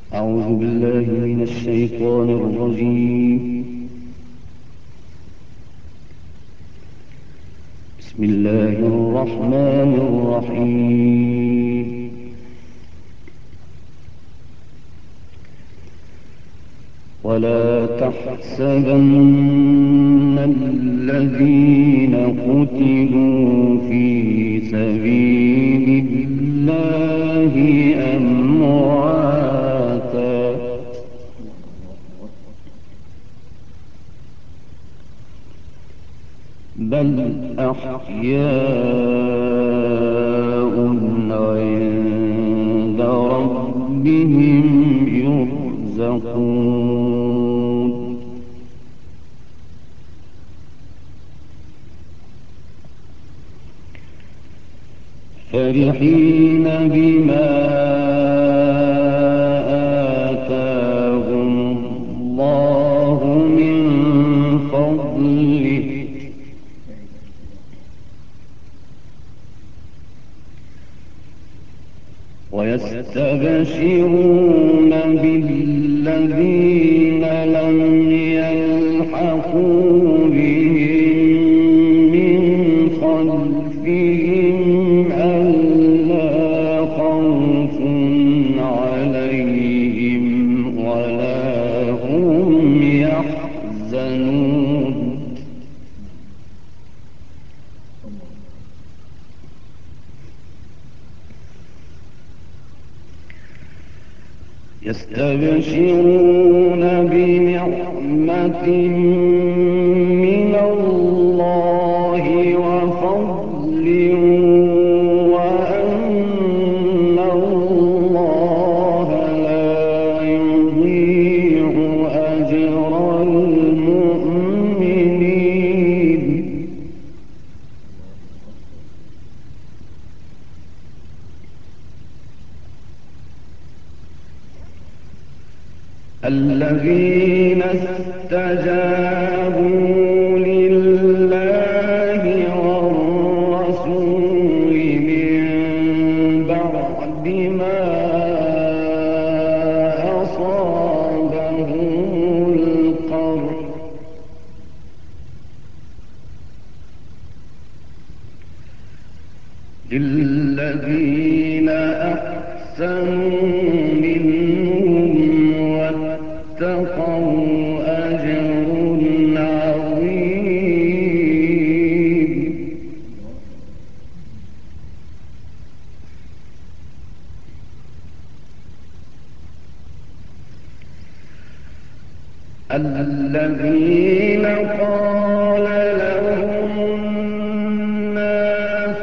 أعوذ بالله من الشيطان الرجيم. بسم الله الرحمن الرحيم. ولا تحسبن الذين قتلوا في سبيل الله أمواتا، بل أحياء عند ربهم يرزقون. فرحين بما آتاهم الله من فضله ويستبشرون بالذين لم يلحقوا بهم من خلفهم ألا خوف عليهم ولا هم يحزنون. يستبشرون بنعمة من الله وفضل وأن الله لا يضيع أجر المؤمنين. الذين استجابوا لله والرسول من بعد ما أصابهم القرح، للذين أحسنوا منهم واتقوا أجر عظيم. الذين قال لهم الناس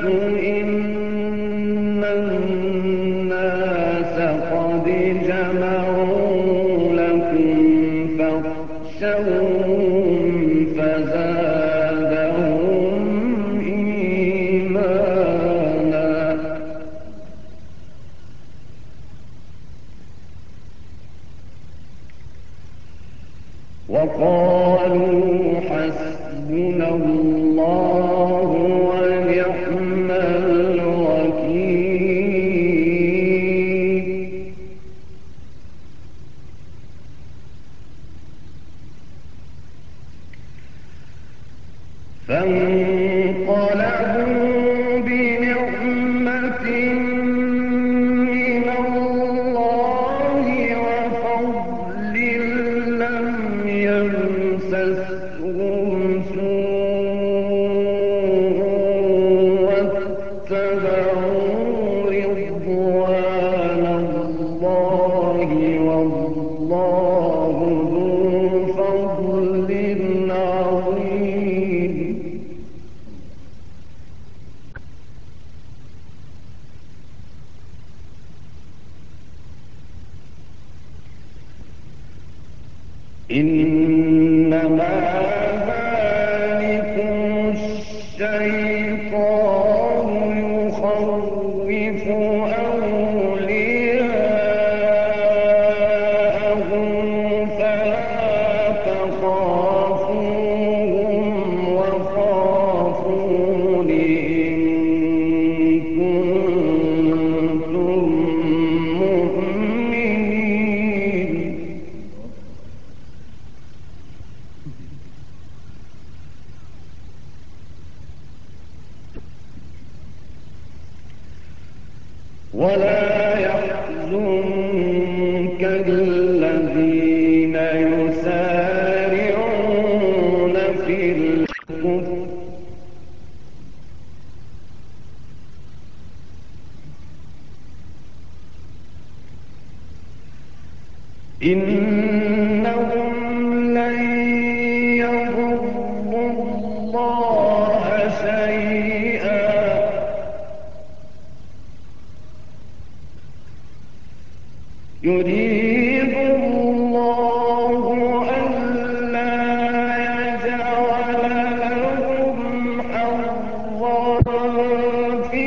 إن الناس قد جمعوا لكم فاخشوهم فزادهم إيمانا وقالوا حسبنا الله ونعم الوكيل. فانقلبوا بنعمة من الله وفضل لم يمسسهم سوء واتبعوا رضوان الله والله ذو فضل عظيم. إنما ذلكم الشيطان يخوف أولياءه فلا تخافوهم وخافون إن كنتم مؤمنين. الذين يسارعون في الكفر إنهم لن يضروا الله شيئا يريد الله ألا يجعل لهم حظا في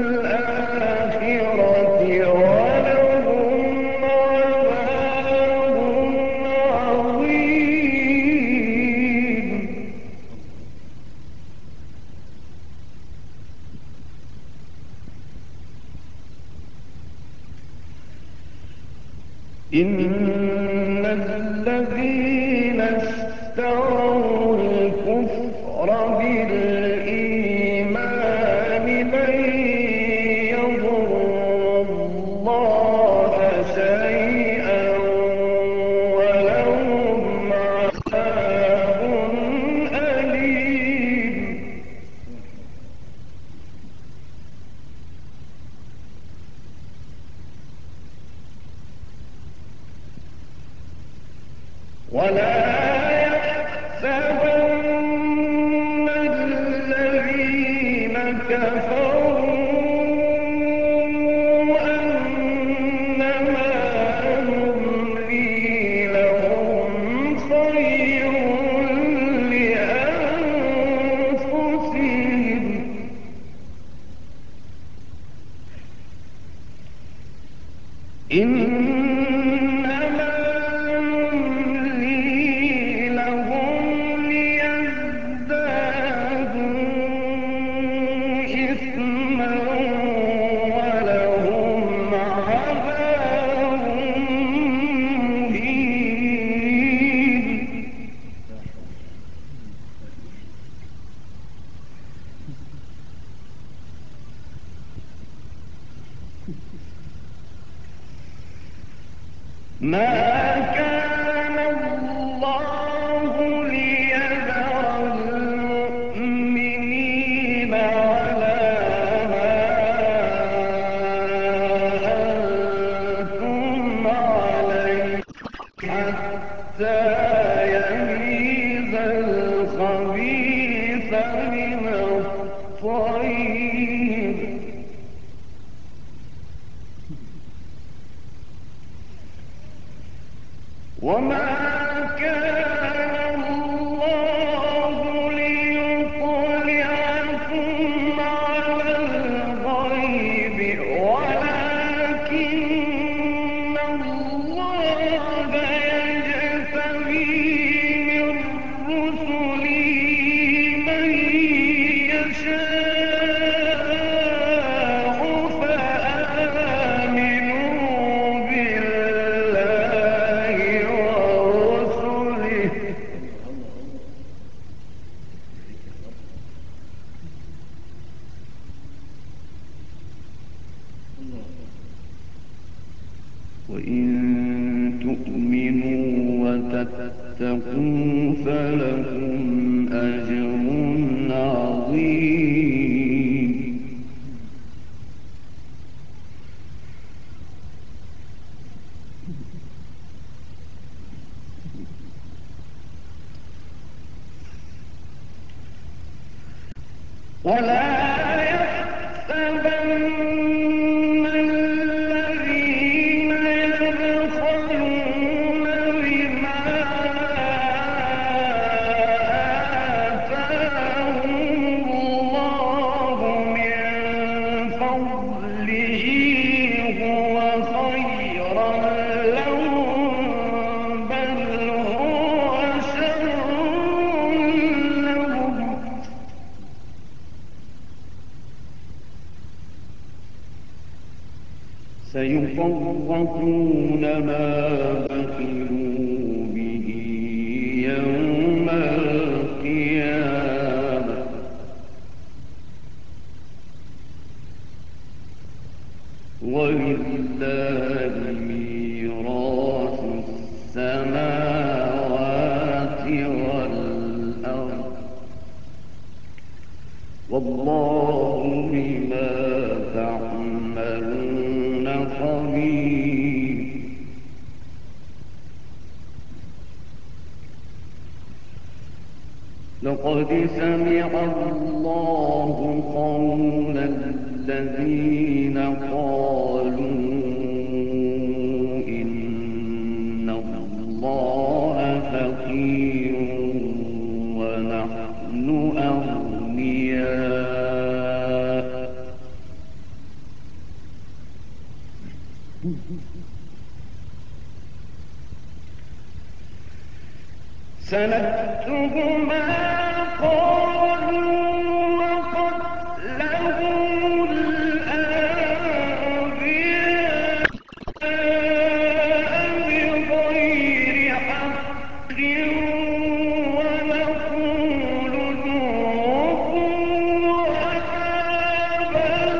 الآخرة ولهم عذاب عظيم إن الذين اشتروا الكفر بالإيمان لن يضروا الله شيئا ولهم عذاب أليم ولا يحسبن الذين كفروا أنما نملي لهم خير لأنفسهم إنما نملي لهم ليزدادوا إثما ولهم عذاب مهين ما كان الله ليذر المؤمنين على ما أنتم عليه حتى يميز الخبيث من الطيب وما كان الله ليطلعكم على الغيب ولكن الله يجتبي من رسله من يشاء فآمنوا بالله ورسله وإن تؤمنوا وتتقوا فلكم أجر عظيم ولا يحسبن الذين يبخلون بما آتاهم الله من فضله هو خيرا لهم بل هو شر لهم سيطوقون ما بخلوا به يوم القيامة ولله ميراث قد سمع الله قول الذين قالوا إن الله فقير ونحن أغنياء سنكتب ما قالوا وقتلهم الأنبياء بغير حق ونقول ذوقوا عذاب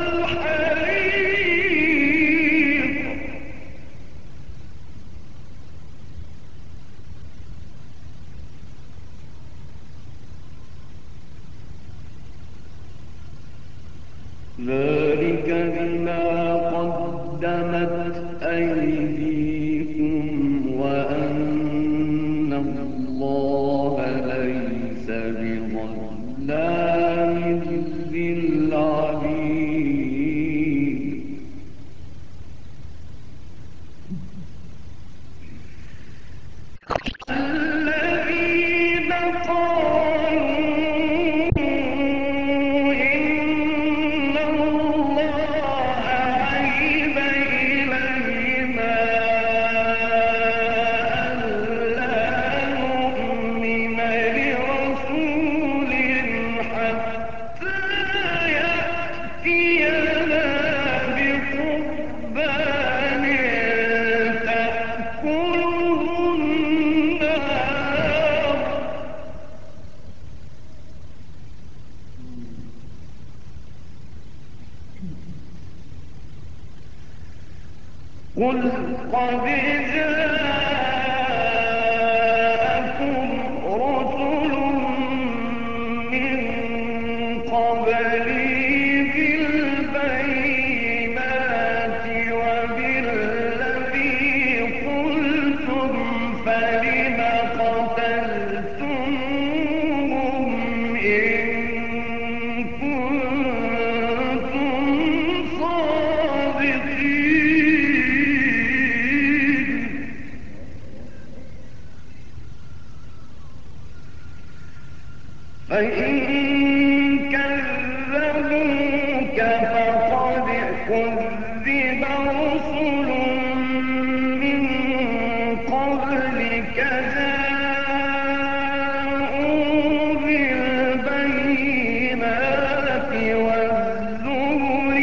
الحريق ذلك بما قدمت أيديكم وأن الله ليس بظلام للعبيد الذين قالوا إن الله عهد إلينا ألا نؤمن لرسول حتى يأتينا بقربان تأكله النار قل قد جاءكم رسل من قبلي بالبينات وبالذي قلتم فلم قتلتموهم إن كنتم صادقين فإن كذبوك فقد كذب رسل من قبلك جاءوا بالبينات والزبر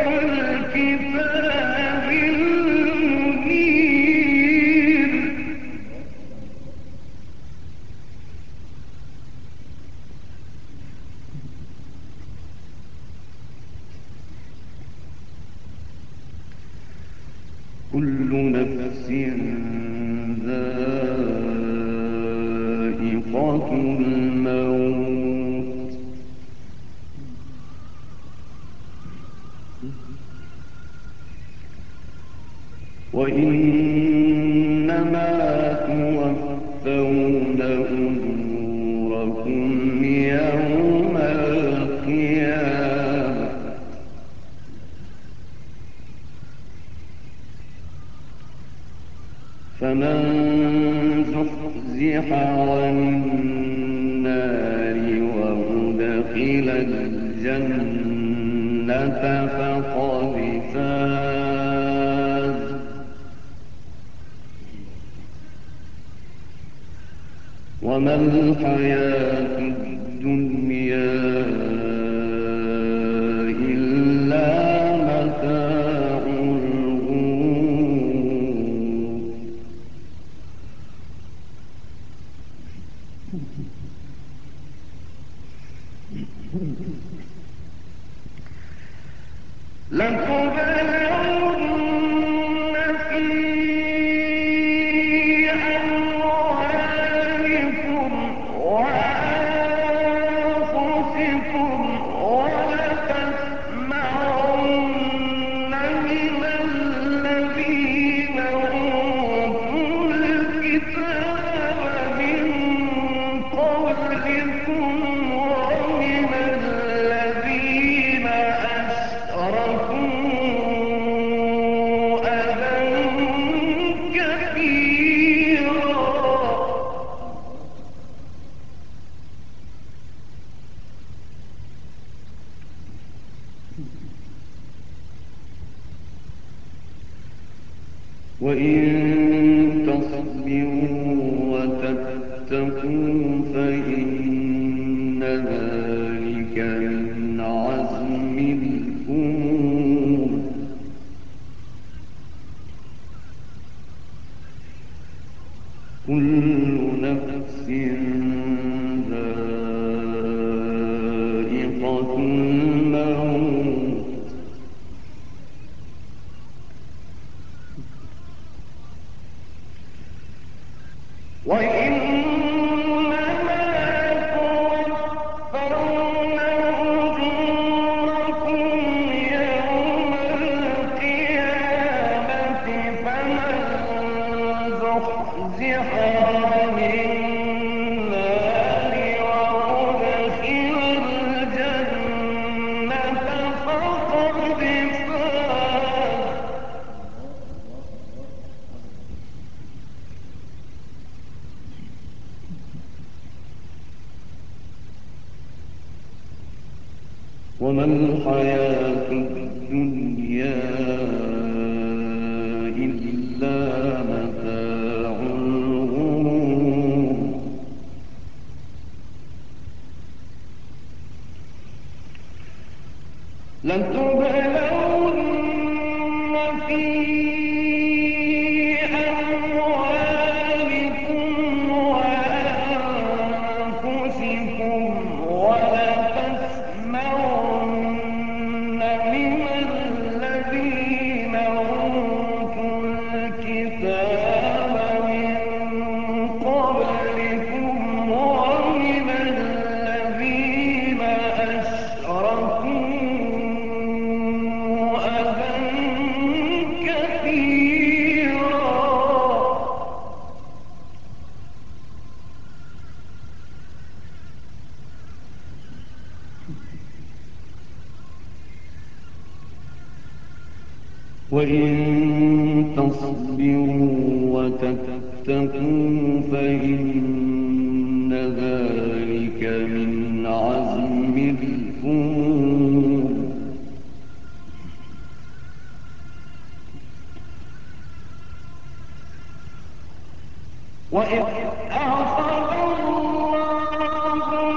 والكتاب المنير كل نفس ذائقة الموت وإنما توفون أجوركم يوم القيامة فمن زحزح عن النار وأدخل الجنة فقد فاز وما الحياة الدنيا إلا متاع الغرور لتبلغن في أموالكم وأنفسكم ولتسمعن من الذين أوتوا الكتاب من قبلكم تصبروا وتتقوا فإن ذلك من عزم الأمور. كل نفس ذائقة الموت وإنما توفون أجوركم يوم القيامة فمن زحزح عن النار وأدخل الجنة فقد فاز. وما الحياة الدنيا إلا متاع الغرور. لتبلون في أموالكم وأنفسكم ولتسمعن من الذين أوتوا الكتاب من قبلكم ومن الذين أشركوا أذى كثيرا. وإن تصبروا وتتقوا فإن ذلك من عزم الأمور. وإذ أخذ الله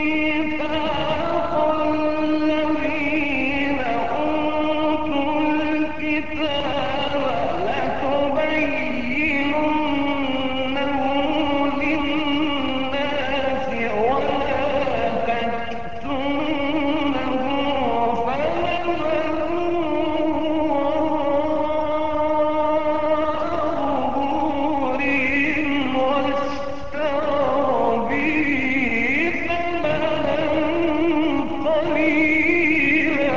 ميثاق الذين أوتوا الكتاب لتبيننه للناس ولا تكتمونه فنبذوه واشتروا به ثمنا قليلا.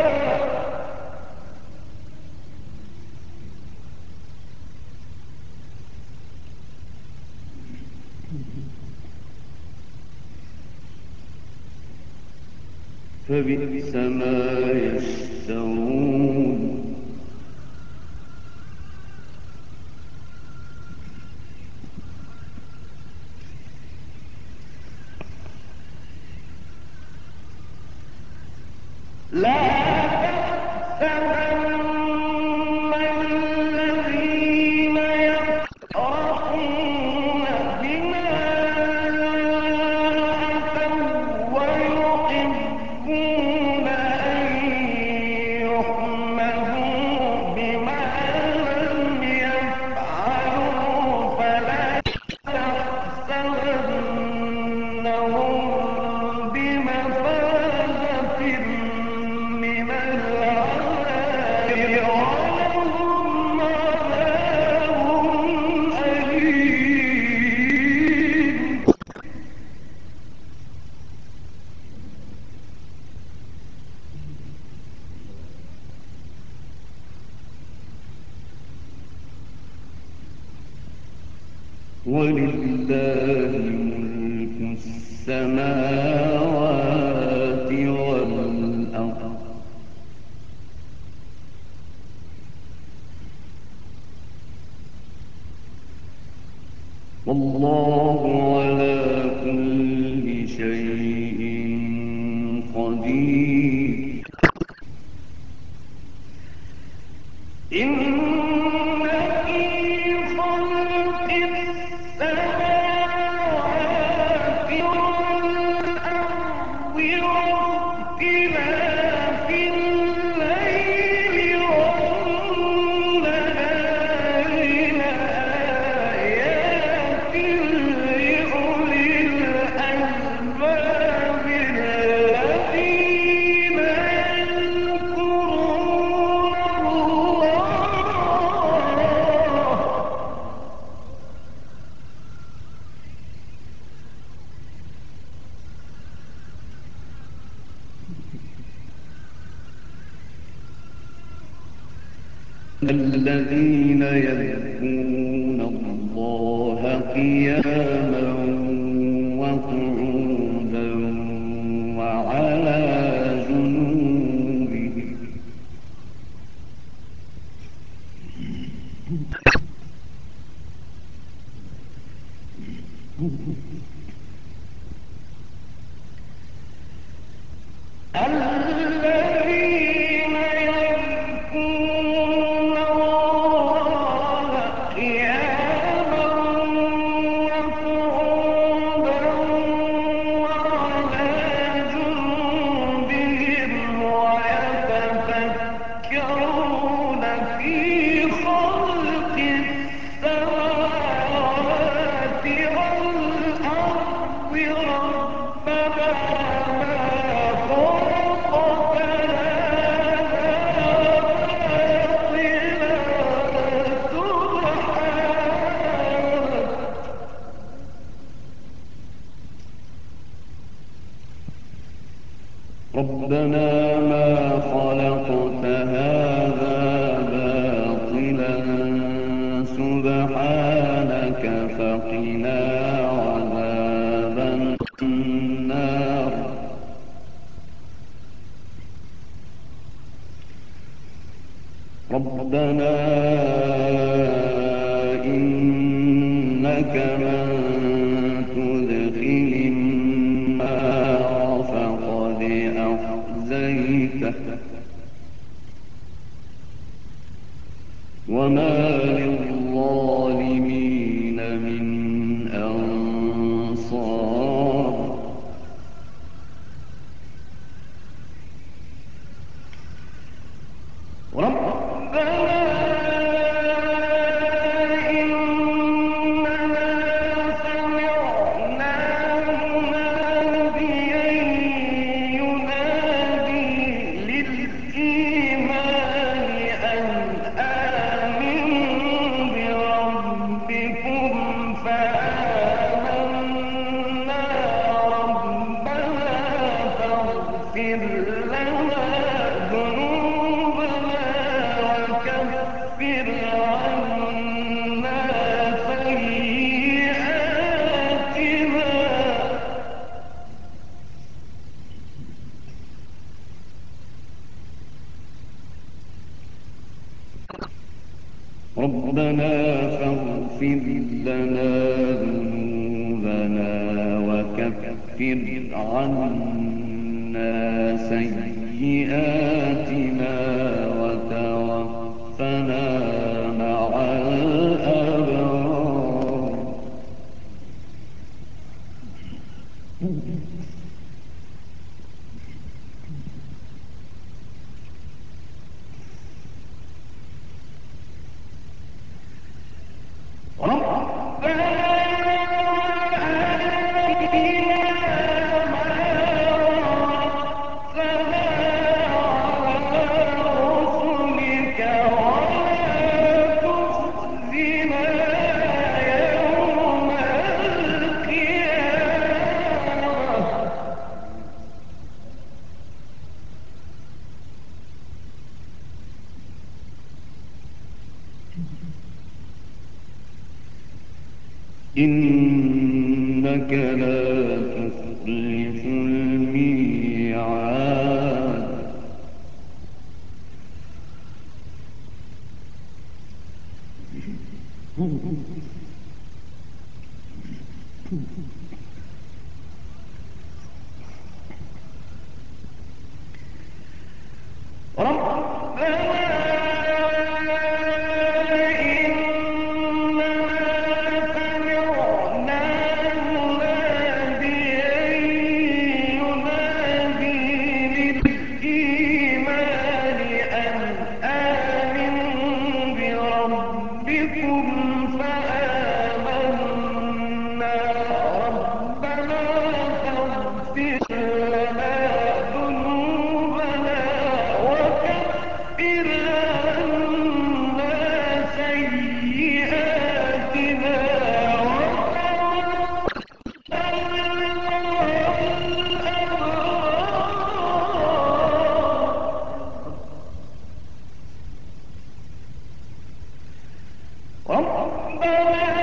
فبئس ما يشترون. لا تحسبن الذين يفرحون بما أتوا ويحبون أن يحمدوا بما لم يفعلوا فلا تحسبنهم بمفازة من العذاب ولهم عذاب أليم. ولله ملك السماوات والأرض والله على كل شيء قدير. إن في الذين يذكرون الله قياما وقعودا وعلى جنوبهم الذين يذكرون الله قياما وقعودا وعلى جنوبهم ويتفكرون في خلق السماوات والأرض ربنا ما خلقت ربنا ما خلقت هذا باطلا سبحانك فقنا عذاب النار ربنا إنك من تدخل النار فقد أخزيته وما للظالمين من أنصار ربنا إننا سمعنا مناديا ينادي للإيمان أن آمنوا بربكم فآمنا ربنا فاغفر لنا ذنوبنا وكفر عنا سيئاتنا ربنا فاغفر لنا ذنوبنا وكفر عنا سيئاتنا وتوفنا مع الأبرار إنك لا تخلف الميعاد ربنا